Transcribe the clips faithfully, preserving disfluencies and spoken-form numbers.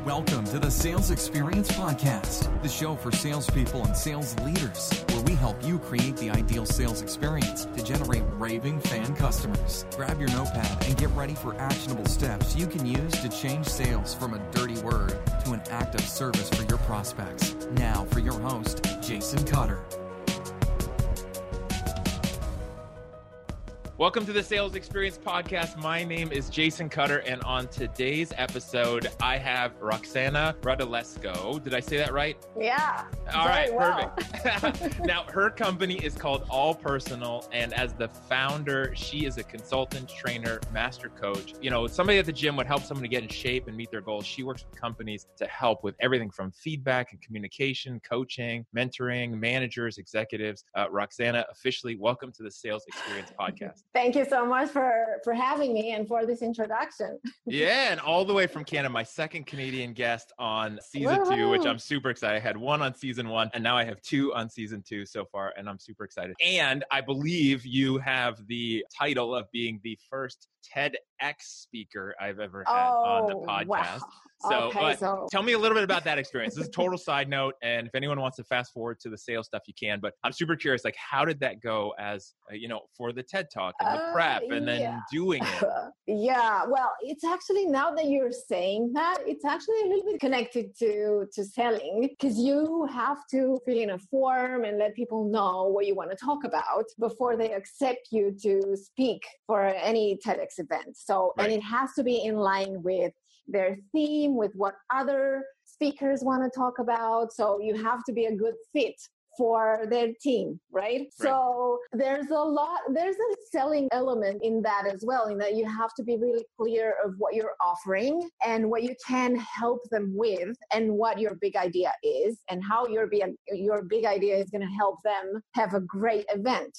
Welcome to the Sales Experience Podcast, the show for salespeople and sales leaders, where we help you create the ideal sales experience to generate raving fan customers. Grab your notepad and get ready for actionable steps you can use to change sales from a dirty word to an act of service for your prospects. Now for your host, Jason Cutter. Welcome to the Sales Experience Podcast. My name is Jason Cutter, and on today's episode, I have Roxana Radulescu. Did I say that right? Yeah. All right, well. perfect. Now, her company is called All Personal, and as the founder, she is a consultant, trainer, master coach. You know, somebody at the gym would help someone to get in shape and meet their goals. She works with companies to help with everything from feedback and communication, coaching, mentoring, managers, executives. Uh, Roxana, officially welcome to the Sales Experience Podcast. Thank you so much for, for having me and for this introduction. Yeah, and all the way from Canada, my second Canadian guest on season Woo-hoo. two, which I'm super excited. I had one on season one, and now I have two on season two so far, and I'm super excited. And I believe you have the title of being the first TEDx speaker I've ever had oh, on the podcast. Wow. So, okay, uh, so tell me a little bit about that experience. This is a total side note, and if anyone wants to fast forward to the sales stuff, you can. But I'm super curious, like, how did that go as, uh, you know, for the TED Talk and the uh, prep and then yeah. doing it? Yeah, well, it's actually, now that you're saying that, it's actually a little bit connected to, to selling, because you have to fill in a form and let people know what you want to talk about before they accept you to speak for any TEDx event. So, Right. and it has to be in line with their theme, with what other speakers want to talk about. So you have to be a good fit for their team, right? right? So there's a lot, there's a selling element in that as well, in that you have to be really clear of what you're offering and what you can help them with and what your big idea is and how your big, your big idea is going to help them have a great event.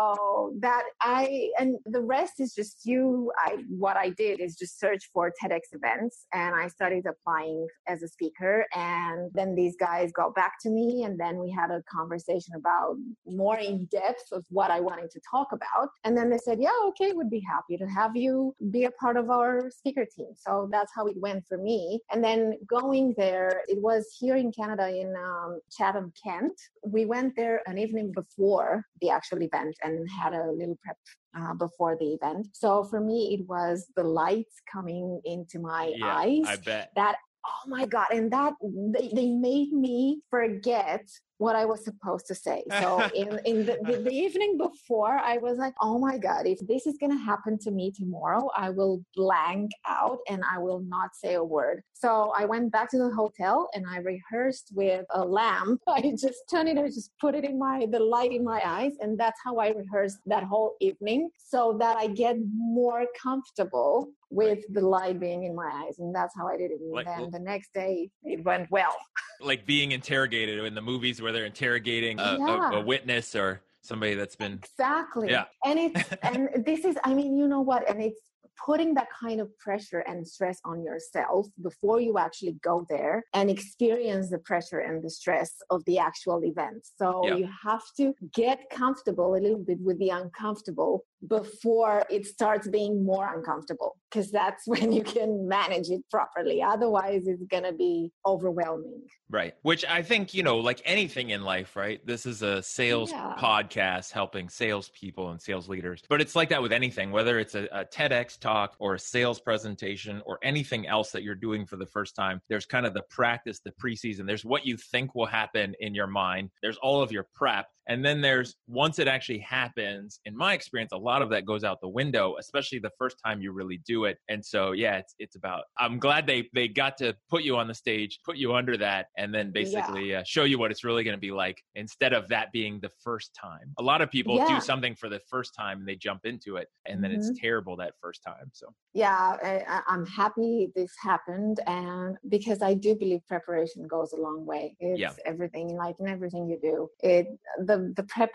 So that I, and the rest is just you, I, what I did is just search for TEDx events and I started applying as a speaker. And then these guys got back to me and then we had a conversation about more in depth of what I wanted to talk about. And then they said, yeah, okay, would be happy to have you be a part of our speaker team. So that's how it went for me. And then going there, it was here in Canada in um, Chatham, Kent. We went there an evening before the actual event and had a little prep uh, before the event. So for me, it was the lights coming into my yeah, eyes. I bet. That, oh my God. And that, they, they made me forget what I was supposed to say. So in, in the, the, the evening before, I was like, oh my God, if this is going to happen to me tomorrow, I will blank out and I will not say a word. So I went back to the hotel and I rehearsed with a lamp. I just turned it, I just put it in my, the light in my eyes. And that's how I rehearsed that whole evening so that I get more comfortable with the light being in my eyes. And that's how I did it. And like, then the next day it went well. Like being interrogated in the movies where they're interrogating a, yeah. a, a witness or somebody that's been exactly. Yeah. And it's and this is, I mean, you know what? And it's putting that kind of pressure and stress on yourself before you actually go there and experience the pressure and the stress of the actual event. So Yeah. you have to get comfortable a little bit with the uncomfortable before it starts being more uncomfortable, because that's when you can manage it properly. Otherwise, it's going to be overwhelming. Right. Which I think, you know, like anything in life, right? This is a sales Yeah. podcast helping salespeople and sales leaders. But it's like that with anything, whether it's a, a TEDx talk or a sales presentation or anything else that you're doing for the first time. There's kind of the practice, the preseason. There's what you think will happen in your mind. There's all of your prep. And then there's, once it actually happens, in my experience, a lot of that goes out the window, especially the first time you really do it. And so, yeah, it's it's about, I'm glad they they got to put you on the stage, put you under that, and then basically Yeah. uh, show you what it's really going to be like instead of that being the first time. A lot of people Yeah. do something for the first time and they jump into it, and then Mhm. it's terrible that first time. So, Yeah, I, I'm happy this happened, and because I do believe preparation goes a long way. It's Yeah. everything, like in everything you do. It the the prep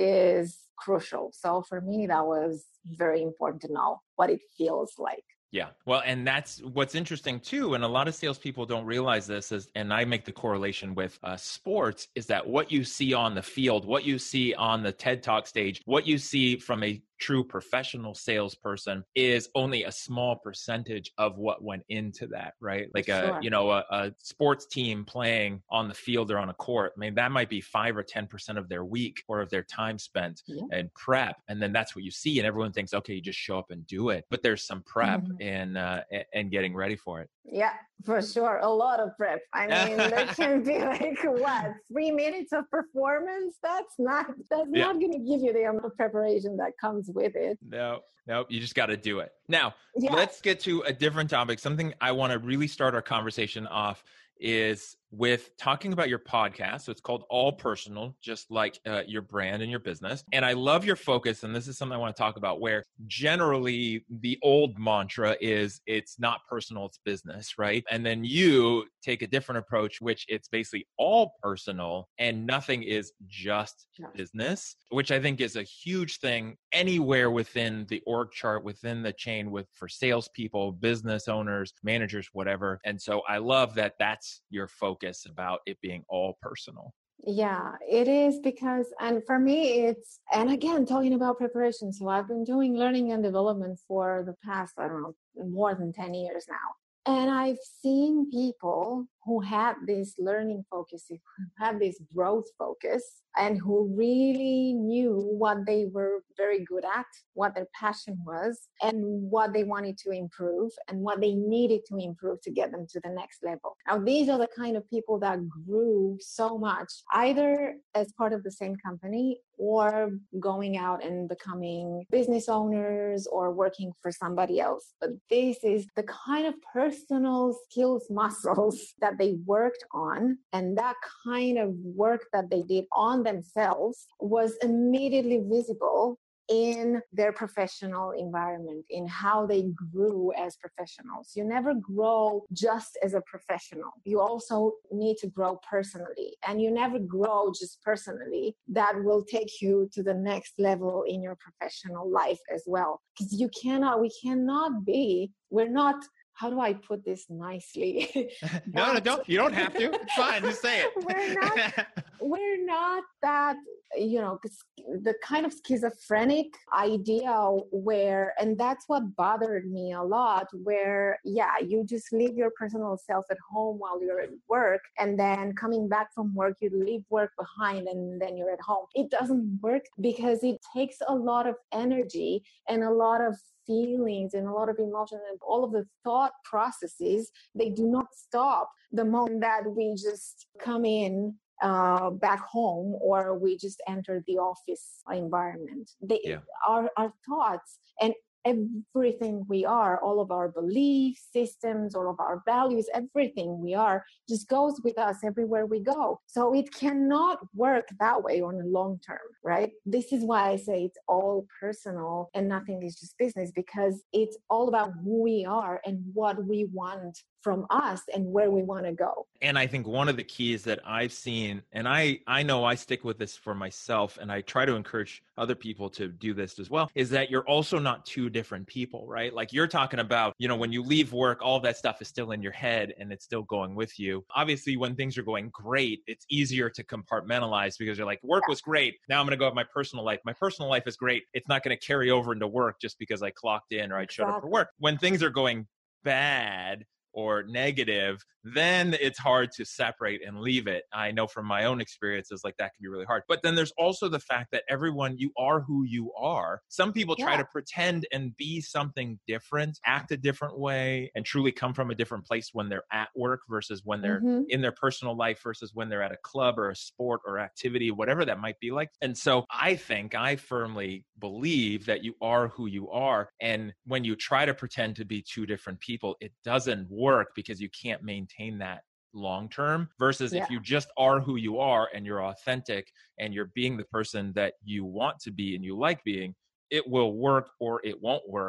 is crucial. So for me, that was very important to know what it feels like. Yeah. Well, and that's what's interesting too. And a lot of salespeople don't realize this is, and I make the correlation with uh, sports, is that what you see on the field, what you see on the TED Talk stage, what you see from a true professional salesperson is only a small percentage of what went into that, right? Like Sure. a, you know, a, a sports team playing on the field or on a court. I mean, that might be five or ten percent of their week or of their time spent Yeah. in prep. And then that's what you see. And everyone thinks, okay, you just show up and do it. But there's some prep Mhm. and, uh, and getting ready for it. Yeah, for sure. A lot of prep. I mean, there can be like what, three minutes of performance? That's not, that's Yeah. not going to give you the amount of preparation that comes with it. No, no, you just got to do it. Now, Yeah. let's get to a different topic. Something I want to really start our conversation off is with talking about your podcast. So it's called All Personal, just like uh, your brand and your business. And I love your focus. And this is something I want to talk about, where generally the old mantra is it's not personal, it's business, right? And then you take a different approach, which it's basically all personal and nothing is just Yeah. business, which I think is a huge thing anywhere within the org chart, within the chain with for salespeople, business owners, managers, whatever. And so I love that that's your focus about it being all personal. Yeah, it is because, and for me, it's, and again, talking about preparation. So I've been doing learning and development for the past, I don't know, more than ten years now. And I've seen people who had this learning focus, who had this growth focus, and who really knew what they were very good at, what their passion was, and what they wanted to improve, and what they needed to improve to get them to the next level. Now, these are the kind of people that grew so much, either as part of the same company or going out and becoming business owners or working for somebody else. But this is the kind of personal skills muscles that they worked on, and that kind of work that they did on themselves was immediately visible in their professional environment, in how they grew as professionals. You never grow just as a professional. You also need to grow personally, and you never grow just personally. That will take you to the next level in your professional life as well. Because you cannot, we cannot be, we're not, how do I put this nicely? no, no, don't. You don't have to. It's fine. Just say it. we're not, we're not that, you know, the kind of schizophrenic idea where, and that's what bothered me a lot, where, yeah, you just leave your personal self at home while you're at work, and then coming back from work, you leave work behind and then you're at home. It doesn't work because it takes a lot of energy and a lot of feelings and a lot of emotion, and all of the thought processes, they do not stop the moment that we just come in uh, back home or we just enter the office environment. They, Yeah. our, our thoughts and everything we are, all of our belief systems, all of our values, everything we are just goes with us everywhere we go. So it cannot work that way on a long term, right? This is why I say it's all personal and nothing is just business, because it's all about who we are and what we want from us and where we want to go. And I think one of the keys that I've seen, and I, I know I stick with this for myself, and I try to encourage other people to do this as well, is that you're also not two different people, right? Like you're talking about, you know, when you leave work, all that stuff is still in your head and it's still going with you. Obviously, when things are going great, it's easier to compartmentalize because you're like, work was great. Now I'm going to go have my personal life. My personal life is great. It's not going to carry over into work just because I clocked in or I showed up for work. When things are going bad or negative, then it's hard to separate and leave it. I know from my own experiences, like that can be really hard. But then there's also the fact that everyone, you are who you are. Some people try Yeah. to pretend and be something different, act a different way, and truly come from a different place when they're at work versus when they're Mm-hmm. in their personal life versus when they're at a club or a sport or activity, whatever that might be like. And so I think, I firmly believe that you are who you are. And when you try to pretend to be two different people, it doesn't work because you can't maintain that long term versus Yeah. if you just are who you are and you're authentic and you're being the person that you want to be and you like being, it will work or it won't work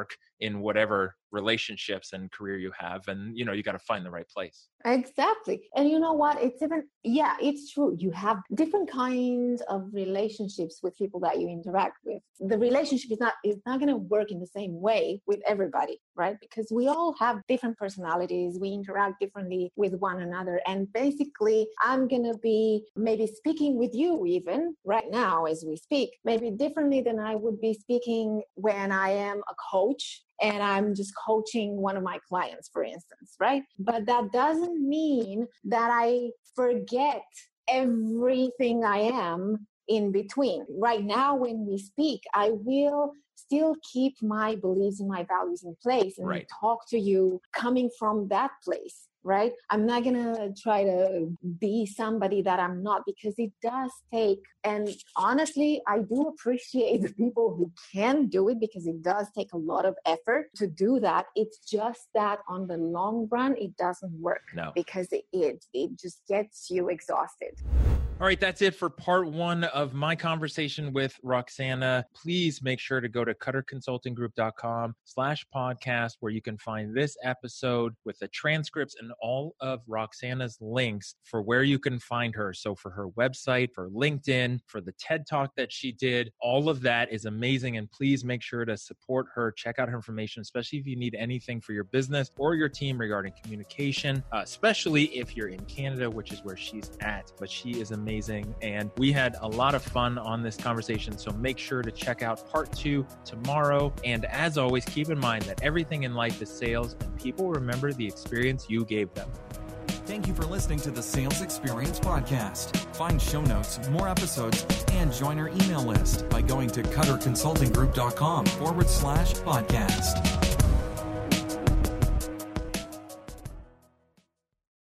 in whatever relationships and career you have. And, you know, you got to find the right place. Exactly. And you know what? It's even, yeah, it's true. You have different kinds of relationships with people that you interact with. The relationship is not, is not going to work in the same way with everybody, right? Because we all have different personalities. We interact differently with one another. And basically, I'm going to be maybe speaking with you even right now as we speak, maybe differently than I would be speaking when I am a coach and I'm just coaching one of my clients, for instance, right? But that doesn't mean that I forget everything I am in between. Right now, when we speak, I will still keep my beliefs and my values in place and right. talk to you coming from that place. Right? I'm not going to try to be somebody that I'm not, because it does take, and honestly, I do appreciate the people who can do it, because it does take a lot of effort to do that. It's just that on the long run, it doesn't work. No. Because it, it, it just gets you exhausted. All right, that's it for part one of my conversation with Roxana. Please make sure to go to cutter consulting group dot com slash podcast, where you can find this episode with the transcripts and all of Roxana's links for where you can find her. So for her website, for LinkedIn, for the TED Talk that she did, all of that is amazing. And please make sure to support her. Check out her information, especially if you need anything for your business or your team regarding communication, uh, especially if you're in Canada, which is where she's at. But she is amazing. Amazing. And we had a lot of fun on this conversation. So make sure to check out part two tomorrow. And as always, keep in mind that everything in life is sales, and people remember the experience you gave them. Thank you for listening to the Sales Experience Podcast. Find show notes, more episodes, and join our email list by going to cutter consulting group dot com forward slash podcast.